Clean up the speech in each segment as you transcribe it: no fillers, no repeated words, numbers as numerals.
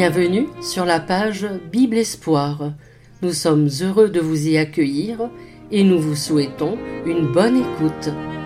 Bienvenue sur la page Bible Espoir. Nous sommes heureux de vous y accueillir et nous vous souhaitons une bonne écoute.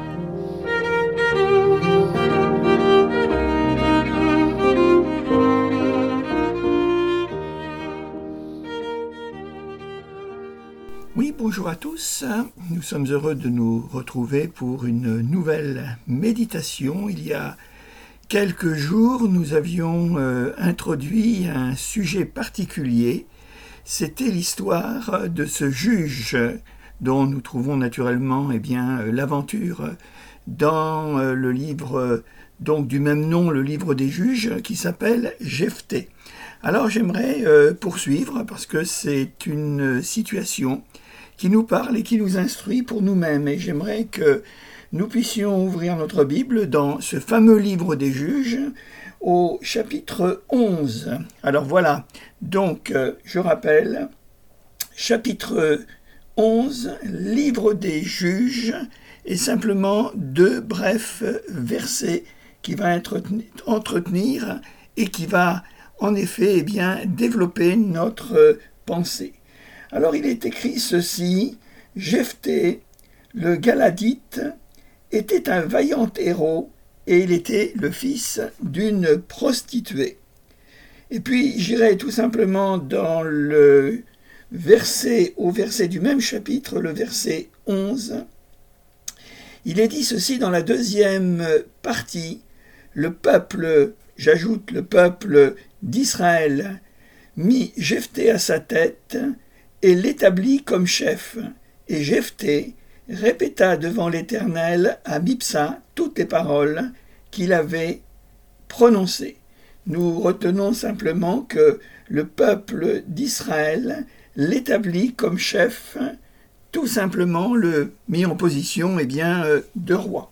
Oui, bonjour à tous. Nous sommes heureux de nous retrouver pour une nouvelle méditation. Il y a quelques jours, nous avions introduit un sujet particulier. C'était l'histoire de ce juge dont nous trouvons naturellement l'aventure dans le livre donc du même nom, le livre des juges, qui s'appelle Jephthé. Alors j'aimerais poursuivre parce que c'est une situation qui nous parle et qui nous instruit pour nous-mêmes. Et j'aimerais que nous puissions ouvrir notre Bible dans ce fameux livre des juges au chapitre 11. Alors voilà, donc je rappelle, chapitre 11, livre des juges, et simplement deux brefs versets qui va entretenir et qui va en effet développer notre pensée. Alors il est écrit ceci: Jephthé, le Galadite, était un vaillant héros et il était le fils d'une prostituée. Et puis j'irai tout simplement dans le verset du même chapitre, le verset 11. Il est dit ceci dans la deuxième partie: le peuple d'Israël mit Jephthé à sa tête et l'établit comme chef. Et Jephthé répéta devant l'Éternel à Mipsa toutes les paroles qu'il avait prononcées. Nous retenons simplement que le peuple d'Israël l'établit comme chef, tout simplement le mis en position de roi.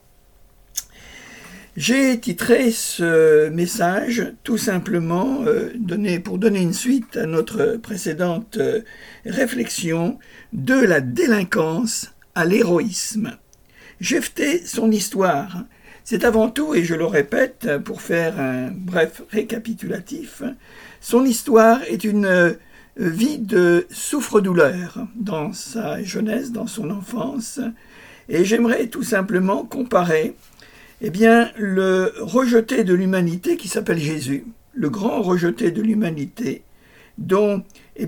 J'ai titré ce message tout simplement pour donner une suite à notre précédente réflexion de la délinquance à l'héroïsme. Jephthé, son histoire, c'est avant tout, et je le répète pour faire un bref récapitulatif, son histoire est une vie de souffre-douleur dans sa jeunesse, dans son enfance, et j'aimerais tout simplement comparer le rejeté de l'humanité qui s'appelle Jésus, le grand rejeté de l'humanité, dont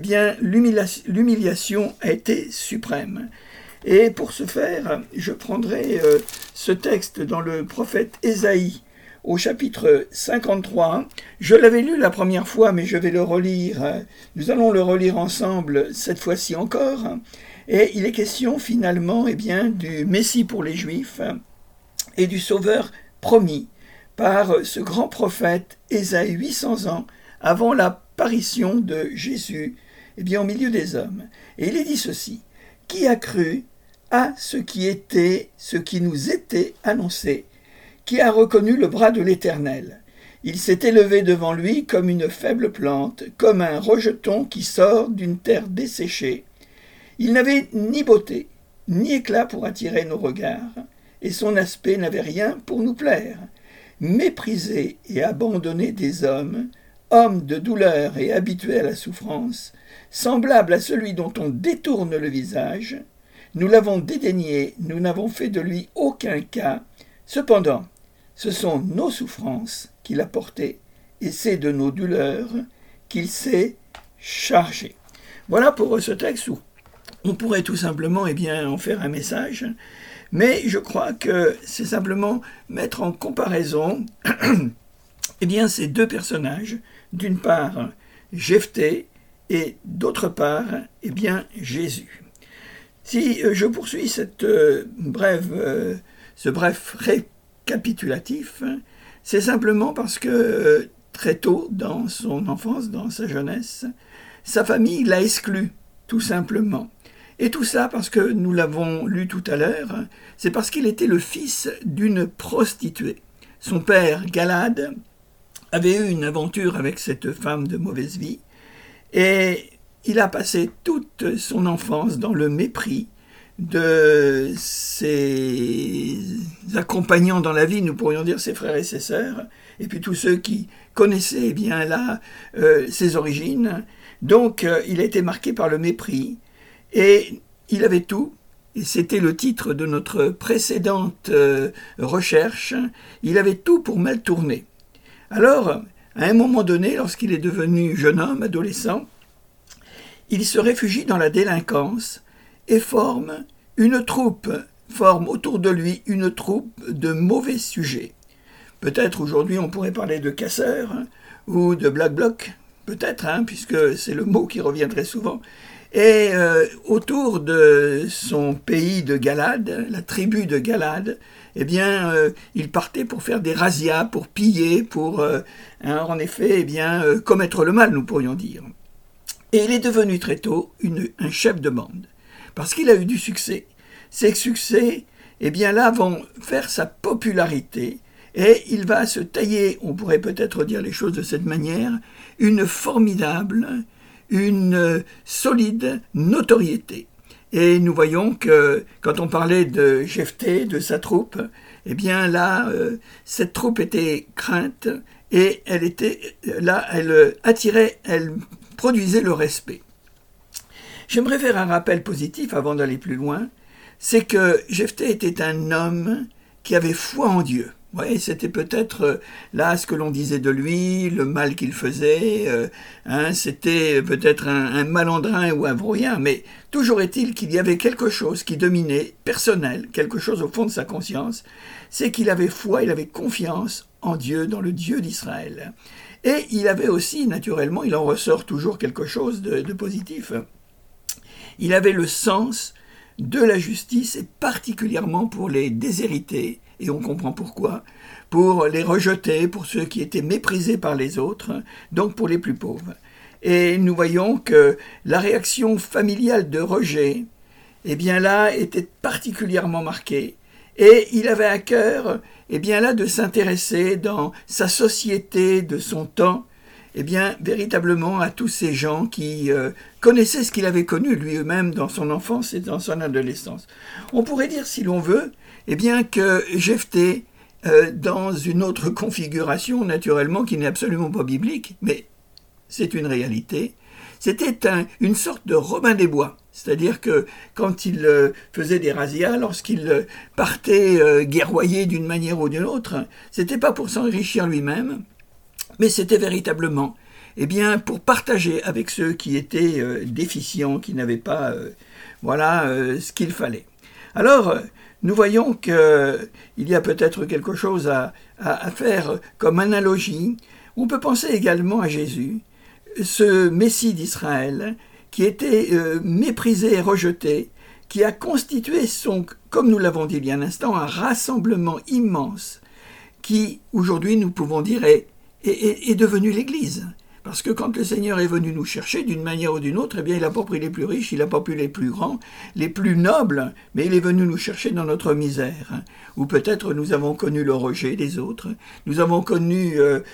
l'humiliation a été suprême. Et pour ce faire, je prendrai ce texte dans le prophète Ésaïe au chapitre 53. Je l'avais lu la première fois, mais je vais le relire. Nous allons le relire ensemble cette fois-ci encore. Et il est question finalement du Messie pour les Juifs et du Sauveur promis par ce grand prophète Ésaïe 800 ans avant l'apparition de Jésus au milieu des hommes. Et il est dit ceci: qui a cru à ce qui nous était annoncé, qui a reconnu le bras de l'Éternel. Il s'est élevé devant lui comme une faible plante, comme un rejeton qui sort d'une terre desséchée. Il n'avait ni beauté, ni éclat pour attirer nos regards, et son aspect n'avait rien pour nous plaire. Méprisé et abandonné des hommes, homme de douleur et habitué à la souffrance, semblable à celui dont on détourne le visage, nous l'avons dédaigné, nous n'avons fait de lui aucun cas. Cependant, ce sont nos souffrances qu'il a portées, et c'est de nos douleurs qu'il s'est chargé. Voilà pour ce texte où on pourrait tout simplement en faire un message, mais je crois que c'est simplement mettre en comparaison ces deux personnages, d'une part Jephthé et d'autre part Jésus. Si je poursuis ce bref récapitulatif, c'est simplement parce que très tôt dans son enfance, dans sa jeunesse, sa famille l'a exclu, tout simplement. Et tout ça parce que, nous l'avons lu tout à l'heure, c'est parce qu'il était le fils d'une prostituée. Son père, Galad, avait eu une aventure avec cette femme de mauvaise vie, et il a passé toute son enfance dans le mépris de ses accompagnants dans la vie, nous pourrions dire ses frères et ses sœurs, et puis tous ceux qui connaissaient bien là ses origines. Donc il a été marqué par le mépris, et il avait tout, et c'était le titre de notre précédente recherche, il avait tout pour mal tourner. Alors, à un moment donné, lorsqu'il est devenu jeune homme, adolescent, il se réfugie dans la délinquance et forme autour de lui une troupe de mauvais sujets. Peut-être aujourd'hui on pourrait parler de casseurs ou de black bloc, peut-être, puisque c'est le mot qui revient très souvent. Et autour de son pays de Galade, la tribu de Galade, eh bien, il partait pour faire des razzias, pour piller, pour, en effet, commettre le mal, nous pourrions dire. Et il est devenu très tôt un chef de bande, parce qu'il a eu du succès. Ces succès, vont faire sa popularité, et il va se tailler, on pourrait peut-être dire les choses de cette manière, une solide notoriété. Et nous voyons que quand on parlait de Jephthé, de sa troupe, cette troupe était crainte et elle produisait le respect. J'aimerais faire un rappel positif avant d'aller plus loin, c'est que Jephthé était un homme qui avait foi en Dieu. Oui, c'était peut-être là ce que l'on disait de lui, le mal qu'il faisait, c'était peut-être un malandrin ou un brouillard, mais toujours est-il qu'il y avait quelque chose qui dominait, personnel, quelque chose au fond de sa conscience, c'est qu'il avait foi, il avait confiance en Dieu, dans le Dieu d'Israël. Et il avait aussi, naturellement, il en ressort toujours quelque chose de positif, il avait le sens de la justice, et particulièrement pour les déshérités, et on comprend pourquoi, pour les rejetés, pour ceux qui étaient méprisés par les autres, donc pour les plus pauvres. Et nous voyons que la réaction familiale de rejet, était particulièrement marquée, et il avait à cœur, de s'intéresser dans sa société de son temps, véritablement à tous ces gens qui connaissaient ce qu'il avait connu lui-même dans son enfance et dans son adolescence. On pourrait dire, si l'on veut, que Jephthé, dans une autre configuration, naturellement, qui n'est absolument pas biblique, mais c'est une réalité, c'était une sorte de Robin des Bois. C'est-à-dire que quand il faisait des razzias, lorsqu'il partait guerroyer d'une manière ou d'une autre, c'était pas pour s'enrichir lui-même, mais c'était véritablement pour partager avec ceux qui étaient déficients, qui n'avaient pas ce qu'il fallait. Alors, nous voyons qu'il y a peut-être quelque chose à faire comme analogie. On peut penser également à Jésus, ce Messie d'Israël, qui était méprisé et rejeté, qui a constitué comme nous l'avons dit il y a un instant, un rassemblement immense, qui, aujourd'hui, nous pouvons dire, est devenu l'Église. Parce que quand le Seigneur est venu nous chercher d'une manière ou d'une autre, il n'a pas pris les plus riches, il n'a pas pris les plus grands, les plus nobles, mais il est venu nous chercher dans notre misère. Ou peut-être nous avons connu le rejet des autres, nous avons connu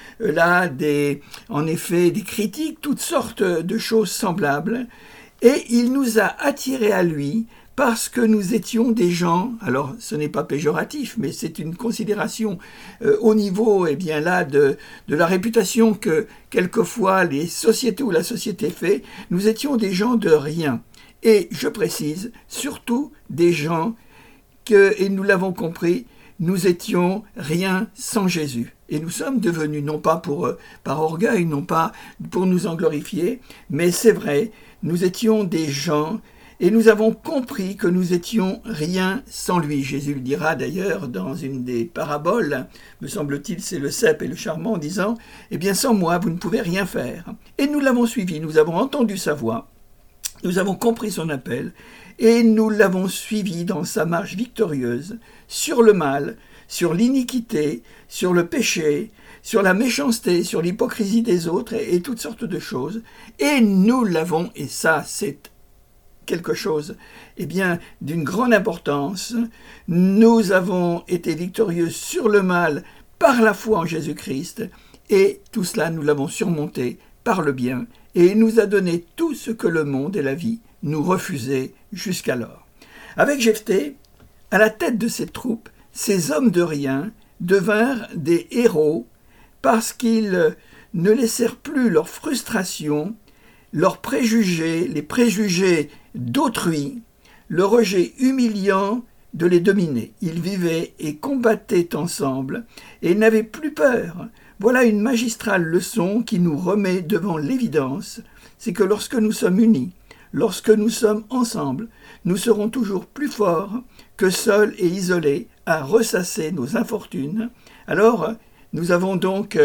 des critiques, toutes sortes de choses semblables, et il nous a attirés à lui, parce que nous étions des gens, alors ce n'est pas péjoratif, mais c'est une considération au niveau de la réputation que quelquefois les sociétés ou la société fait, nous étions des gens de rien. Et je précise, surtout des gens et nous l'avons compris, nous étions rien sans Jésus. Et nous sommes devenus, non pas par orgueil, non pas pour nous en glorifier, mais c'est vrai, nous étions des gens. Et nous avons compris que nous étions rien sans lui. Jésus le dira d'ailleurs dans une des paraboles, me semble-t-il, c'est le cep et le charbon, en disant « sans moi, vous ne pouvez rien faire ». Et nous l'avons suivi, nous avons entendu sa voix, nous avons compris son appel, et nous l'avons suivi dans sa marche victorieuse sur le mal, sur l'iniquité, sur le péché, sur la méchanceté, sur l'hypocrisie des autres et toutes sortes de choses. Et nous l'avons, et ça c'est quelque chose d'une grande importance. Nous avons été victorieux sur le mal par la foi en Jésus-Christ et tout cela nous l'avons surmonté par le bien et il nous a donné tout ce que le monde et la vie nous refusaient jusqu'alors. Avec Jephthé, à la tête de cette troupe, ces hommes de rien devinrent des héros parce qu'ils ne laissèrent plus leurs frustrations, leurs préjugés, les préjugés d'autrui, le rejet humiliant de les dominer. Ils vivaient et combattaient ensemble et n'avaient plus peur. Voilà une magistrale leçon qui nous remet devant l'évidence, c'est que lorsque nous sommes unis, lorsque nous sommes ensemble, nous serons toujours plus forts que seuls et isolés à ressasser nos infortunes. Alors, nous avons donc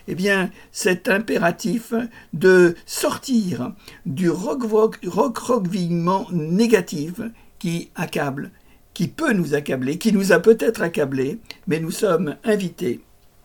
cet impératif de sortir du recroquevillement négatif qui accable, qui peut nous accabler, qui nous a peut-être accablés, mais nous sommes invités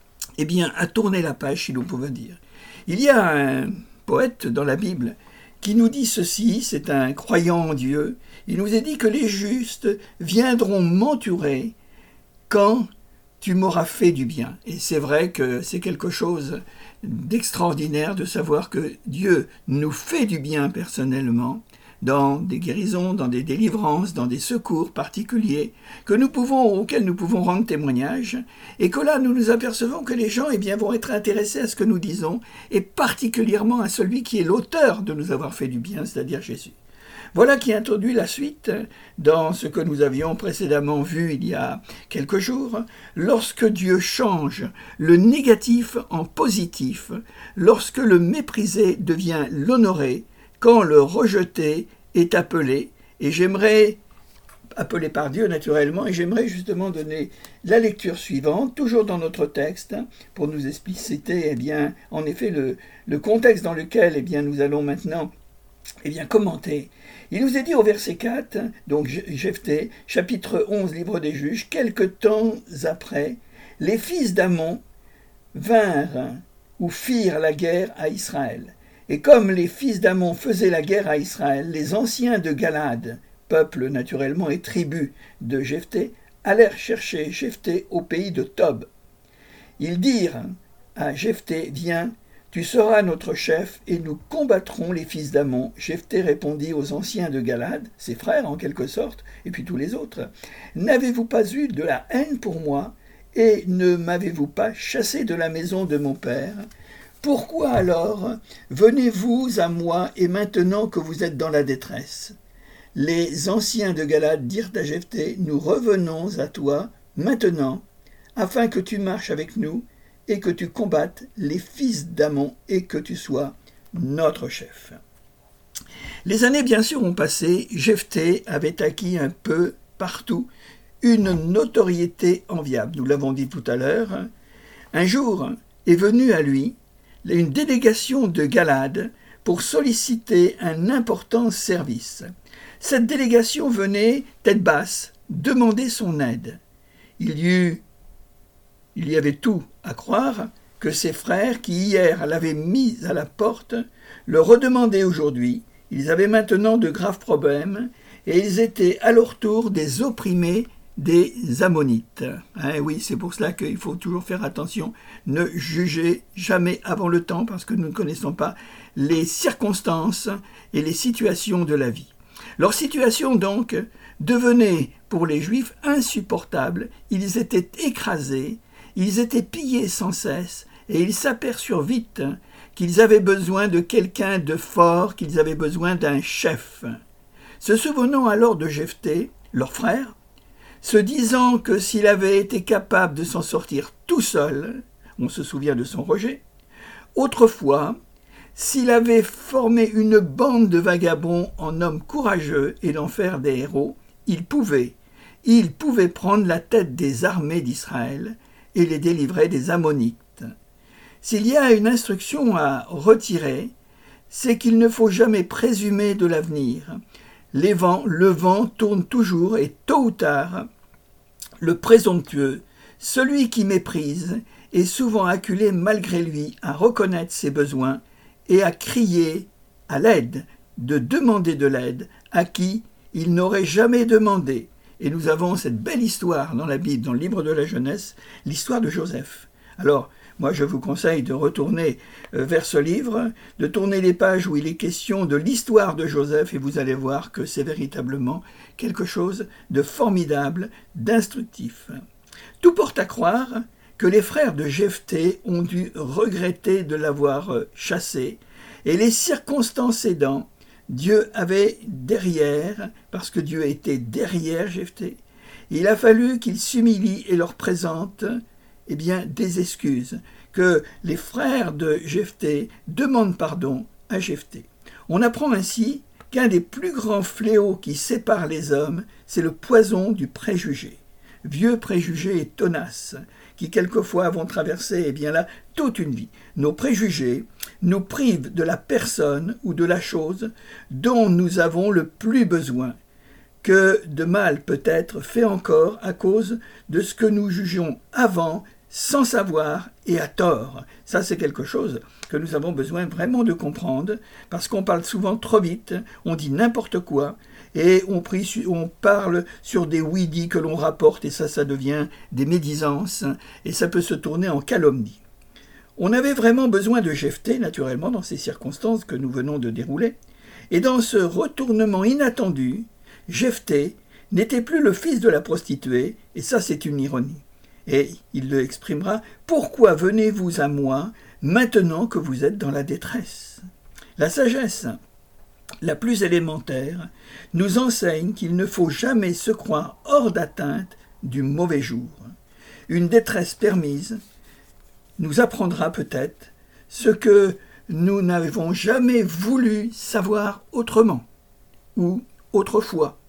à tourner la page, si l'on pouvait dire. Il y a un poète dans la Bible qui nous dit ceci, c'est un croyant en Dieu, il nous a dit que les justes viendront m'entourer quand tu m'auras fait du bien. Et c'est vrai que c'est quelque chose d'extraordinaire de savoir que Dieu nous fait du bien personnellement, dans des guérisons, dans des délivrances, dans des secours particuliers auxquels nous pouvons rendre témoignage, et que là nous nous apercevons que les gens vont être intéressés à ce que nous disons, et particulièrement à celui qui est l'auteur de nous avoir fait du bien, c'est-à-dire Jésus. Voilà qui introduit la suite dans ce que nous avions précédemment vu il y a quelques jours. Lorsque Dieu change le négatif en positif, lorsque le méprisé devient l'honoré, quand le rejeté est appelé, et j'aimerais, appelé par Dieu naturellement, et j'aimerais justement donner la lecture suivante, toujours dans notre texte, pour nous expliciter en effet le contexte dans lequel nous allons maintenant commenter. Il nous est dit au verset 4, donc Jephthé, chapitre 11, livre des Juges, quelque temps après, les fils d'Ammon vinrent ou firent la guerre à Israël. Et comme les fils d'Ammon faisaient la guerre à Israël, les anciens de Galad, peuple naturellement et tribu de Jephthé, allèrent chercher Jephthé au pays de Tob. Ils dirent à Jephthé, viens, tu seras notre chef et nous combattrons les fils d'Ammon. Jephthé répondit aux anciens de Galad, ses frères en quelque sorte, et puis tous les autres, n'avez-vous pas eu de la haine pour moi et ne m'avez-vous pas chassé de la maison de mon père ? Pourquoi alors venez-vous à moi et maintenant que vous êtes dans la détresse ? Les anciens de Galad dirent à Jephthé, nous revenons à toi maintenant, afin que tu marches avec nous et que tu combattes les fils d'Ammon et que tu sois notre chef. Les années bien sûr ont passé, Jephthé avait acquis un peu partout une notoriété enviable. Nous l'avons dit tout à l'heure. Un jour est venu à lui une délégation de Galad pour solliciter un important service. Cette délégation venait, tête basse, demander son aide. Il y avait tout à croire que ses frères, qui hier l'avaient mis à la porte, le redemandaient aujourd'hui. Ils avaient maintenant de graves problèmes et ils étaient à leur tour des opprimés des Ammonites. Oui, c'est pour cela qu'il faut toujours faire attention, ne jugez jamais avant le temps parce que nous ne connaissons pas les circonstances et les situations de la vie. Leur situation donc devenait pour les Juifs insupportable, ils étaient écrasés, ils étaient pillés sans cesse et ils s'aperçurent vite qu'ils avaient besoin de quelqu'un de fort, qu'ils avaient besoin d'un chef. Se souvenant alors de Jephthé, leur frère, se disant que s'il avait été capable de s'en sortir tout seul, on se souvient de son rejet, autrefois, s'il avait formé une bande de vagabonds en hommes courageux et d'en faire des héros, il pouvait prendre la tête des armées d'Israël et les délivrer des Ammonites. S'il y a une instruction à retirer, c'est qu'il ne faut jamais présumer de l'avenir. Le vent tourne toujours et tôt ou tard, le présomptueux, celui qui méprise, est souvent acculé malgré lui à reconnaître ses besoins et à crier à l'aide, de demander de l'aide à qui il n'aurait jamais demandé. Et nous avons cette belle histoire dans la Bible, dans le livre de la Genèse, l'histoire de Joseph. Alors, moi je vous conseille de retourner vers ce livre, de tourner les pages où il est question de l'histoire de Joseph et vous allez voir que c'est véritablement quelque chose de formidable, d'instructif. Tout porte à croire que les frères de Jephthé ont dû regretter de l'avoir chassé, et les circonstances aidant, Dieu avait derrière, parce que Dieu était derrière Jephthé, il a fallu qu'il s'humilie et leur présente des excuses, que les frères de Jephthé demandent pardon à Jephthé. On apprend ainsi qu'un des plus grands fléaux qui séparent les hommes, c'est le poison du préjugé. Vieux préjugés et tenaces, qui quelquefois vont traverser toute une vie. Nos préjugés nous privent de la personne ou de la chose dont nous avons le plus besoin, que de mal peut être fait encore à cause de ce que nous jugeons avant, sans savoir et à tort. Ça, c'est quelque chose que nous avons besoin vraiment de comprendre, parce qu'on parle souvent trop vite, on dit n'importe quoi, et on parle sur des oui-dits que l'on rapporte, et ça devient des médisances, et ça peut se tourner en calomnie. On avait vraiment besoin de Jephthé, naturellement, dans ces circonstances que nous venons de dérouler, et dans ce retournement inattendu, Jephthé n'était plus le fils de la prostituée, et ça c'est une ironie. Et il le exprimera, « Pourquoi venez-vous à moi maintenant que vous êtes dans la détresse ?» La sagesse la plus élémentaire nous enseigne qu'il ne faut jamais se croire hors d'atteinte du mauvais jour. Une détresse permise nous apprendra peut-être ce que nous n'avons jamais voulu savoir autrement ou autrefois,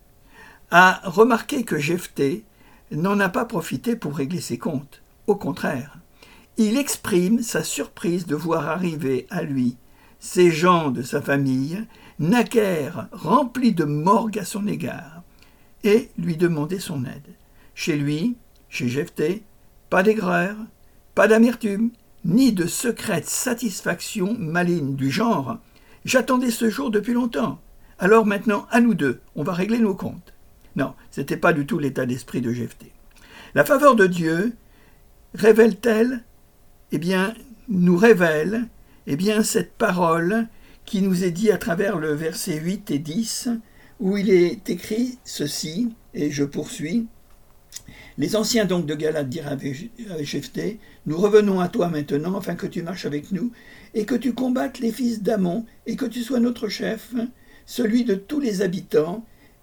à remarquer que Jephthé n'en a pas profité pour régler ses comptes. Au contraire, il exprime sa surprise de voir arriver à lui ces gens de sa famille, naguère remplis de morgue à son égard, et lui demander son aide. Chez lui, chez Jephthé, pas d'aigreur, pas d'amertume, ni de secrète satisfaction maligne du genre « J'attendais ce jour depuis longtemps, alors maintenant, à nous deux, on va régler nos comptes. » Non, ce n'était pas du tout l'état d'esprit de Jephthé. La faveur de Dieu révèle-t-elle nous révèle cette parole qui nous est dite à travers le verset 8 et 10, où il est écrit ceci, et je poursuis. Les anciens donc de Galade dirent à Jephthé, nous revenons à toi maintenant, afin que tu marches avec nous, et que tu combattes les fils d'Ammon, et que tu sois notre chef, celui de tous les habitants,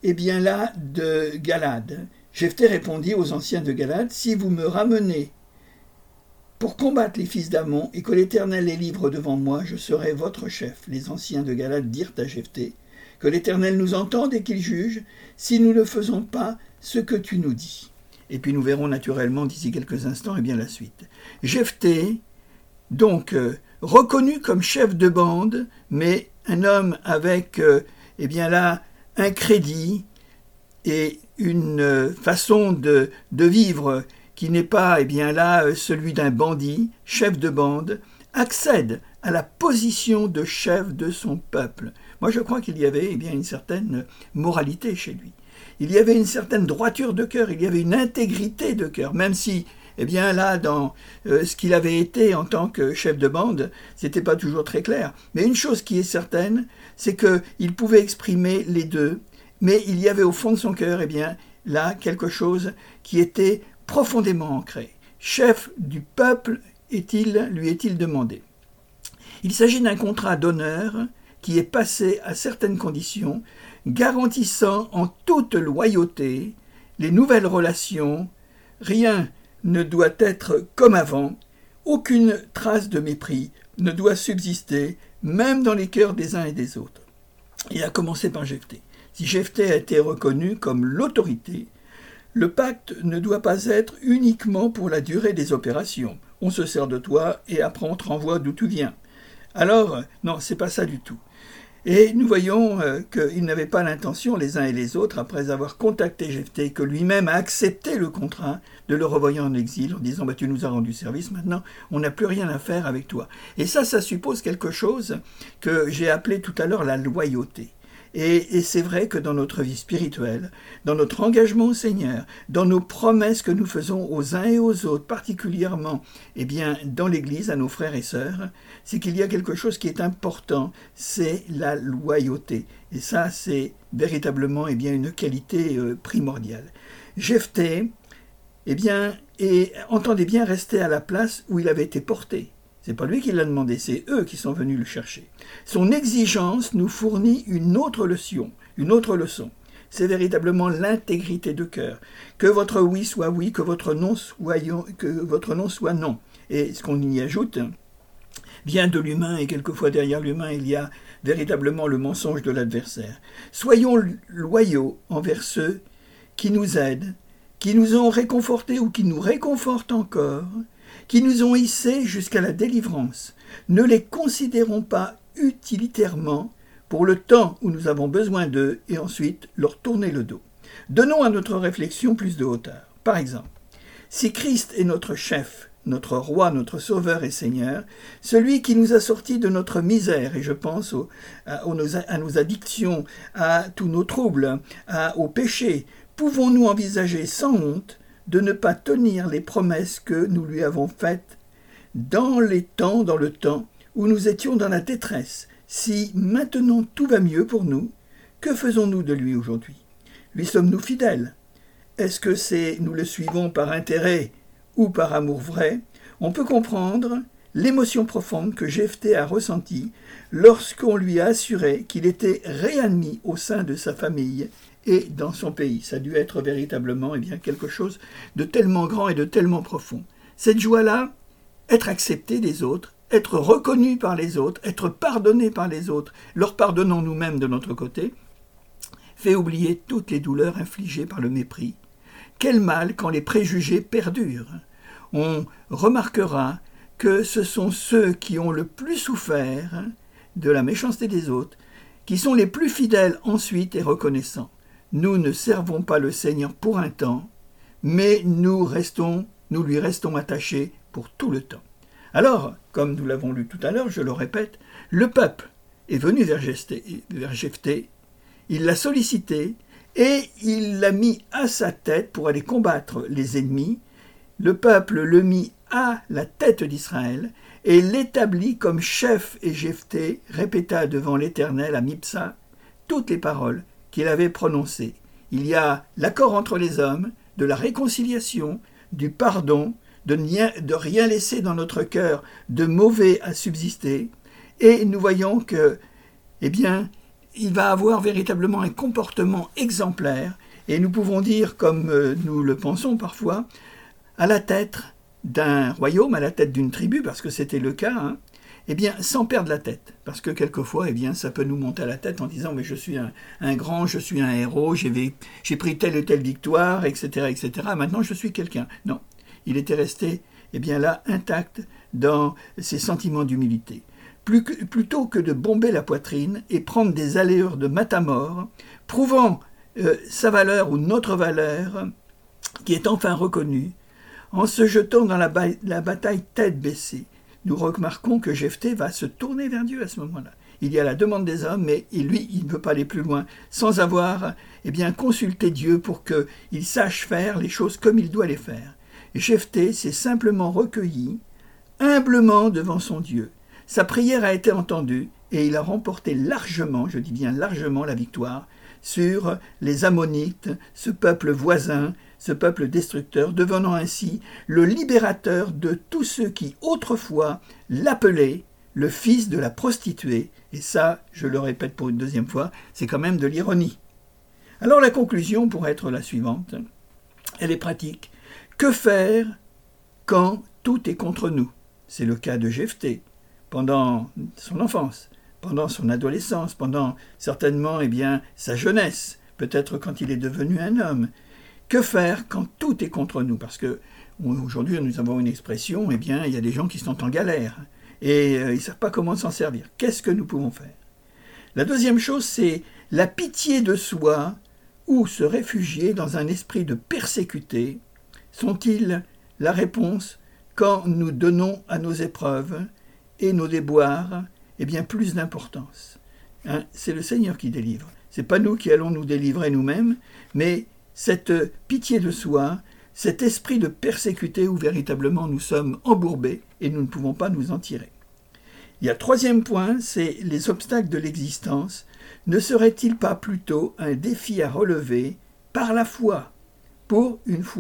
de Galade. Jephthé répondit aux anciens de Galade, si vous me ramenez pour combattre les fils d'Ammon, et que l'Éternel les livre devant moi, je serai votre chef. Les anciens de Galade dirent à Jephthé, que l'Éternel nous entende et qu'il juge, si nous ne faisons pas ce que tu nous dis. Et puis nous verrons naturellement d'ici quelques instants la suite. Jephthé, donc, reconnu comme chef de bande, mais un homme avec, un crédit et une façon de vivre qui n'est pas celui d'un bandit, chef de bande, accède à la position de chef de son peuple. Moi, je crois qu'il y avait une certaine moralité chez lui. Il y avait une certaine droiture de cœur, il y avait une intégrité de cœur, même si, dans ce qu'il avait été en tant que chef de bande, c'était pas toujours très clair. Mais une chose qui est certaine, c'est qu'il pouvait exprimer les deux, mais il y avait au fond de son cœur, là, quelque chose qui était profondément ancré. Chef du peuple lui est-il demandé. Il s'agit d'un contrat d'honneur qui est passé à certaines conditions, garantissant en toute loyauté les nouvelles relations. Rien ne doit être comme avant, aucune trace de mépris ne doit subsister, même dans les cœurs des uns et des autres. Il a commencé par Jephthé. Si Jephthé a été reconnu comme l'autorité, le pacte ne doit pas être uniquement pour la durée des opérations. On se sert de toi et après on te renvoie d'où tu viens. Alors, non, c'est pas ça du tout. Et nous voyons qu'ils n'avaient pas l'intention, les uns et les autres, après avoir contacté Jephthé, que lui-même a accepté le contrat de le renvoyer en exil, en disant tu nous as rendu service, maintenant on n'a plus rien à faire avec toi. Et ça suppose quelque chose que j'ai appelé tout à l'heure la loyauté. Et c'est vrai que dans notre vie spirituelle, dans notre engagement au Seigneur, dans nos promesses que nous faisons aux uns et aux autres, particulièrement dans l'Église, à nos frères et sœurs, c'est qu'il y a quelque chose qui est important, c'est la loyauté. Et ça, c'est véritablement une qualité primordiale. Jephthé et entendez bien, restait à la place où il avait été porté. C'est pas lui qui l'a demandé, c'est eux qui sont venus le chercher. Son exigence nous fournit une autre leçon. C'est véritablement l'intégrité de cœur. Que votre oui, que votre non soit non. Et ce qu'on y ajoute vient de l'humain, et quelquefois derrière l'humain, il y a véritablement le mensonge de l'adversaire. Soyons loyaux envers ceux qui nous aident, qui nous ont réconfortés ou qui nous réconfortent encore, qui nous ont hissés jusqu'à la délivrance. Ne les considérons pas utilitairement pour le temps où nous avons besoin d'eux et ensuite leur tourner le dos. Donnons à notre réflexion plus de hauteur. Par exemple, si Christ est notre chef, notre roi, notre sauveur et Seigneur, celui qui nous a sortis de notre misère, et je pense à nos addictions, à tous nos troubles, au péché, pouvons-nous envisager sans honte de ne pas tenir les promesses que nous lui avons faites dans le temps où nous étions dans la détresse? Si maintenant tout va mieux pour nous, que faisons-nous de lui aujourd'hui? Lui sommes-nous fidèles? Est-ce que nous le suivons par intérêt ou par amour vrai? On peut comprendre l'émotion profonde que Jephthé a ressentie lorsqu'on lui a assuré qu'il était réadmis au sein de sa famille et dans son pays. Ça a dû être véritablement quelque chose de tellement grand et de tellement profond. Cette joie-là, être accepté des autres, être reconnu par les autres, être pardonné par les autres, leur pardonnant nous-mêmes de notre côté, fait oublier toutes les douleurs infligées par le mépris. Quel mal quand les préjugés perdurent. On remarquera que ce sont ceux qui ont le plus souffert de la méchanceté des autres, qui sont les plus fidèles ensuite et reconnaissants. Nous ne servons pas le Seigneur pour un temps, mais nous lui restons attachés pour tout le temps. Alors, comme nous l'avons lu tout à l'heure, je le répète, le peuple est venu vers Jephthé, il l'a sollicité et il l'a mis à sa tête pour aller combattre les ennemis. Le peuple le mit à la tête d'Israël et l'établit comme chef, et Jephthé répéta devant l'Éternel à Mipsa toutes les paroles qu'il avait prononcées. Il y a l'accord entre les hommes, de la réconciliation, du pardon, de rien laisser dans notre cœur de mauvais à subsister, et nous voyons que, il va avoir véritablement un comportement exemplaire, et nous pouvons dire, comme nous le pensons parfois, à la tête d'un royaume, à la tête d'une tribu, parce que c'était le cas, sans perdre la tête. Parce que quelquefois, ça peut nous monter à la tête en disant « mais je suis un grand, je suis un héros, j'ai pris telle et telle victoire, etc., etc. Maintenant, je suis quelqu'un. » Non, il était resté là intact dans ses sentiments d'humilité. Plutôt que de bomber la poitrine et prendre des allures de matamor, prouvant sa valeur ou notre valeur, qui est enfin reconnue, en se jetant dans la bataille tête baissée. Nous remarquons que Jephthé va se tourner vers Dieu à ce moment-là. Il y a la demande des hommes, mais lui, il ne veut pas aller plus loin, sans avoir consulté Dieu pour qu'il sache faire les choses comme il doit les faire. Et Jephthé s'est simplement recueilli, humblement devant son Dieu. Sa prière a été entendue, et il a remporté largement, je dis bien largement, la victoire sur les Ammonites, ce peuple voisin, ce peuple destructeur, devenant ainsi le libérateur de tous ceux qui autrefois l'appelaient le fils de la prostituée. Et ça, je le répète pour une deuxième fois, c'est quand même de l'ironie. Alors la conclusion pourrait être la suivante, elle est pratique. Que faire quand tout est contre nous? C'est le cas de Jephthé, pendant son enfance, pendant son adolescence, pendant certainement sa jeunesse, peut-être quand il est devenu un homme. Que faire quand tout est contre nous? Parce que aujourd'hui, nous avons une expression, il y a des gens qui sont en galère et ils ne savent pas comment s'en servir. Qu'est-ce que nous pouvons faire? La deuxième chose, c'est la pitié de soi ou se réfugier dans un esprit de persécuté. Sont-ils la réponse quand nous donnons à nos épreuves et nos déboires plus d'importance? C'est le Seigneur qui délivre. Ce n'est pas nous qui allons nous délivrer nous-mêmes, mais cette pitié de soi, cet esprit de persécuté où véritablement nous sommes embourbés et nous ne pouvons pas nous en tirer. Il y a troisième point, c'est les obstacles de l'existence. Ne serait-il pas plutôt un défi à relever par la foi, pour une fois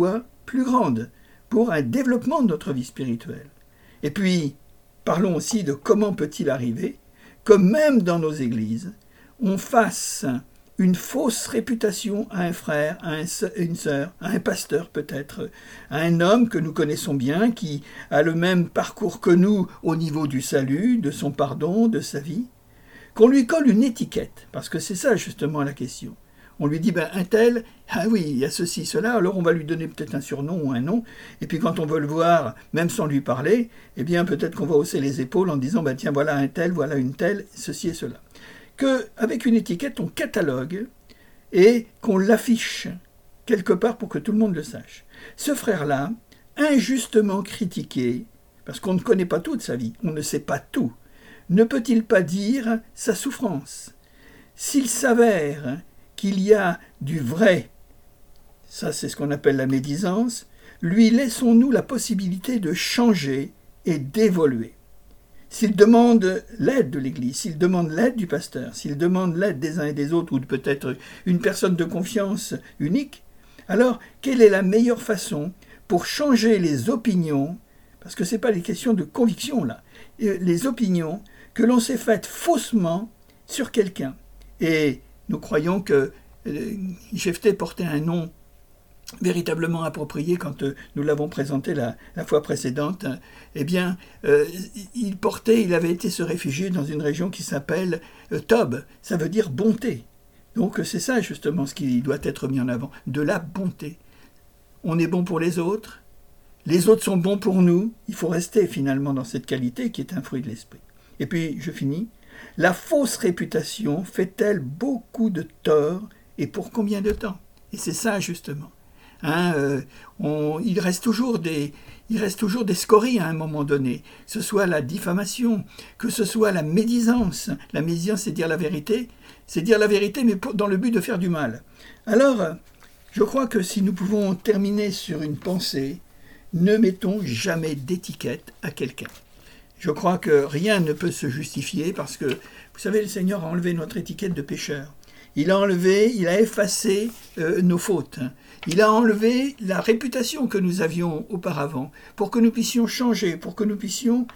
plus grande pour un développement de notre vie spirituelle. Et puis, parlons aussi de comment peut-il arriver que même dans nos églises, on fasse une fausse réputation à un frère, à une sœur, à un pasteur peut-être, à un homme que nous connaissons bien, qui a le même parcours que nous au niveau du salut, de son pardon, de sa vie, qu'on lui colle une étiquette, parce que c'est ça justement la question. On lui dit, un tel, ah oui, il y a ceci, cela, alors on va lui donner peut-être un surnom ou un nom, et puis quand on veut le voir, même sans lui parler, eh bien peut-être qu'on va hausser les épaules en disant, tiens, voilà un tel, voilà une telle, ceci et cela. Qu'avec une étiquette, on catalogue et qu'on l'affiche quelque part pour que tout le monde le sache. Ce frère-là, injustement critiqué, parce qu'on ne connaît pas toute sa vie, on ne sait pas tout, ne peut-il pas dire sa souffrance? S'il s'avère qu'il y a du vrai, ça c'est ce qu'on appelle la médisance, lui laissons-nous la possibilité de changer et d'évoluer. S'il demande l'aide de l'Église, s'il demande l'aide du pasteur, s'il demande l'aide des uns et des autres, ou peut-être une personne de confiance unique, alors quelle est la meilleure façon pour changer les opinions, parce que ce n'est pas les questions de conviction là, les opinions que l'on s'est faites faussement sur quelqu'un. Et nous croyons que Jephthé portait un nom véritablement approprié quand nous l'avons présenté la fois précédente. Eh bien, il avait été se réfugier dans une région qui s'appelle Tob, ça veut dire bonté. Donc c'est ça justement ce qui doit être mis en avant, de la bonté. On est bon pour les autres sont bons pour nous, il faut rester finalement dans cette qualité qui est un fruit de l'esprit. Et puis, je finis, la fausse réputation fait-elle beaucoup de tort et pour combien de temps? Et c'est ça justement. Il reste toujours des scories à un moment donné, que ce soit la diffamation, que ce soit la médisance. La médisance, c'est dire la vérité, mais dans le but de faire du mal. Alors, je crois que si nous pouvons terminer sur une pensée, ne mettons jamais d'étiquette à quelqu'un. Je crois que rien ne peut se justifier parce que, vous savez, le Seigneur a enlevé notre étiquette de pécheur. Il a effacé nos fautes. Il a enlevé la réputation que nous avions auparavant pour que nous puissions changer, pour que nous puissions,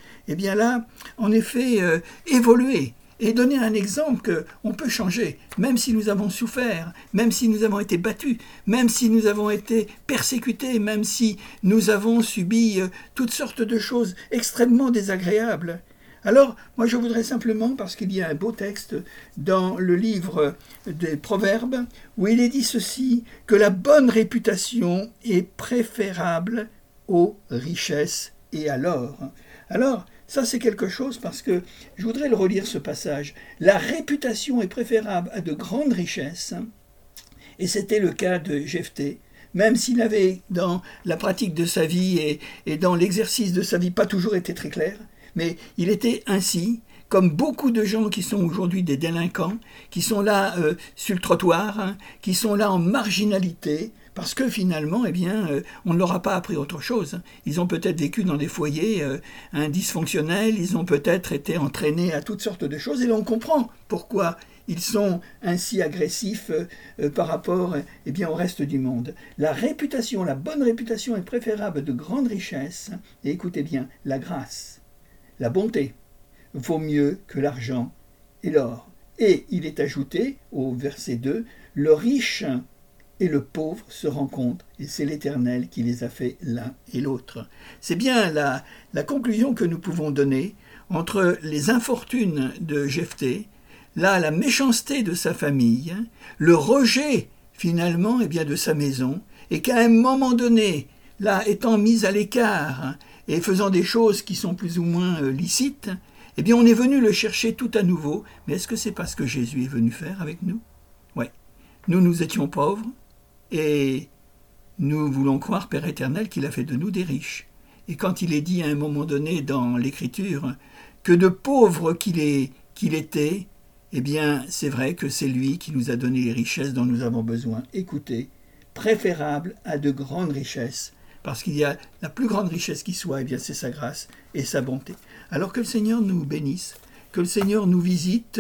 en effet, évoluer et donner un exemple qu'on peut changer, même si nous avons souffert, même si nous avons été battus, même si nous avons été persécutés, même si nous avons subi toutes sortes de choses extrêmement désagréables. Alors, moi je voudrais simplement, parce qu'il y a un beau texte dans le livre des Proverbes, où il est dit ceci, que la bonne réputation est préférable aux richesses et à l'or. Alors, ça c'est quelque chose parce que, je voudrais le relire ce passage, la réputation est préférable à de grandes richesses, et c'était le cas de Jephthé, même s'il avait dans la pratique de sa vie et dans l'exercice de sa vie pas toujours été très clair, mais il était ainsi, comme beaucoup de gens qui sont aujourd'hui des délinquants, qui sont là sur le trottoir, qui sont là en marginalité, parce que finalement, on ne leur a pas appris autre chose. Ils ont peut-être vécu dans des foyers dysfonctionnels, ils ont peut-être été entraînés à toutes sortes de choses, et là on comprend pourquoi ils sont ainsi agressifs par rapport au reste du monde. La réputation, la bonne réputation est préférable à de grandes richesses, et écoutez bien, la grâce, la bonté vaut mieux que l'argent et l'or. Et il est ajouté au verset 2, le riche et le pauvre se rencontrent, et c'est l'Éternel qui les a fait l'un et l'autre. C'est bien la conclusion que nous pouvons donner entre les infortunes de Jephthé, la méchanceté de sa famille, le rejet finalement de sa maison, et qu'à un moment donné, là étant mis à l'écart et faisant des choses qui sont plus ou moins licites, on est venu le chercher tout à nouveau. Mais est-ce que c'est pas ce que Jésus est venu faire avec nous? Oui. Nous étions pauvres, et nous voulons croire, Père éternel, qu'il a fait de nous des riches. Et quand il est dit à un moment donné dans l'Écriture que de pauvre qu'il était, c'est vrai que c'est lui qui nous a donné les richesses dont nous avons besoin. Écoutez, préférable à de grandes richesses, parce qu'il y a la plus grande richesse qui soit, c'est sa grâce et sa bonté. Alors que le Seigneur nous bénisse, que le Seigneur nous visite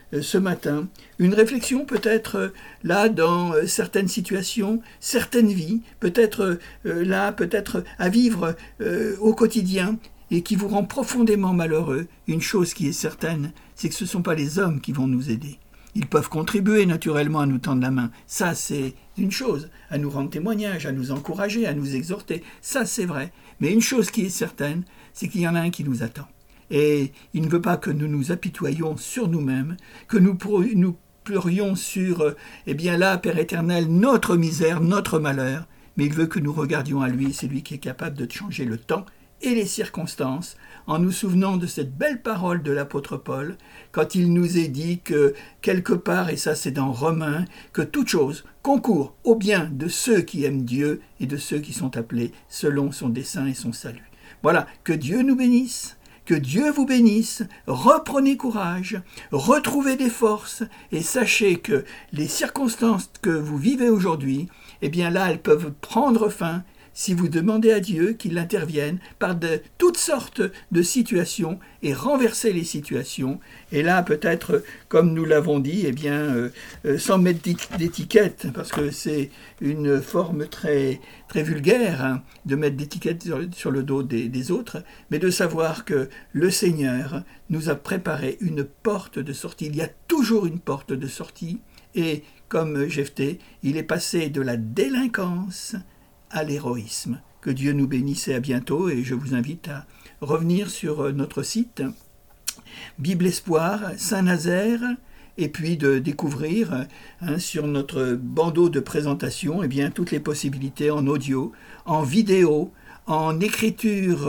ce matin. Une réflexion peut-être là dans certaines situations, certaines vies, peut-être là, peut-être à vivre au quotidien et qui vous rend profondément malheureux. Une chose qui est certaine, c'est que ce ne sont pas les hommes qui vont nous aider. Ils peuvent contribuer naturellement à nous tendre la main. Ça, c'est une chose. À nous rendre témoignage, à nous encourager, à nous exhorter. Ça, c'est vrai. Mais une chose qui est certaine, c'est qu'il y en a un qui nous attend. Et il ne veut pas que nous nous apitoyions sur nous-mêmes, que nous pleurions sur, là, Père éternel, notre misère, notre malheur. Mais il veut que nous regardions à lui. C'est lui qui est capable de changer le temps et les circonstances, en nous souvenant de cette belle parole de l'apôtre Paul, quand il nous est dit que, quelque part, et ça c'est dans Romains, que toute chose concourt au bien de ceux qui aiment Dieu et de ceux qui sont appelés selon son dessein et son salut. Voilà, que Dieu nous bénisse, que Dieu vous bénisse, reprenez courage, retrouvez des forces et sachez que les circonstances que vous vivez aujourd'hui, là, elles peuvent prendre fin si vous demandez à Dieu qu'il intervienne par de toutes sortes de situations et renverser les situations. Et là, peut-être, comme nous l'avons dit, sans mettre d'étiquette, parce que c'est une forme très, très vulgaire de mettre d'étiquette sur le dos des autres, mais de savoir que le Seigneur nous a préparé une porte de sortie. Il y a toujours une porte de sortie. Et comme Jephthé, il est passé de la délinquance à l'héroïsme. Que Dieu nous bénisse et à bientôt, et je vous invite à revenir sur notre site Bible Espoir, Saint-Nazaire, et puis de découvrir sur notre bandeau de présentation toutes les possibilités en audio, en vidéo, en écriture,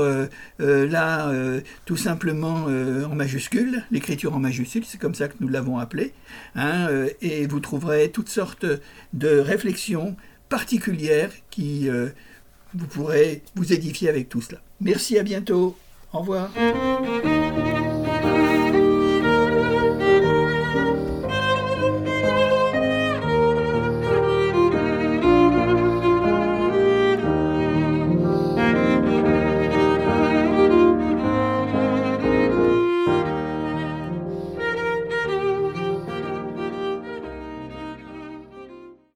tout simplement en majuscule, l'écriture en majuscule, c'est comme ça que nous l'avons appelé, et vous trouverez toutes sortes de réflexions particulières qui vous pourrez vous édifier avec tout cela. Merci, à bientôt. Au revoir.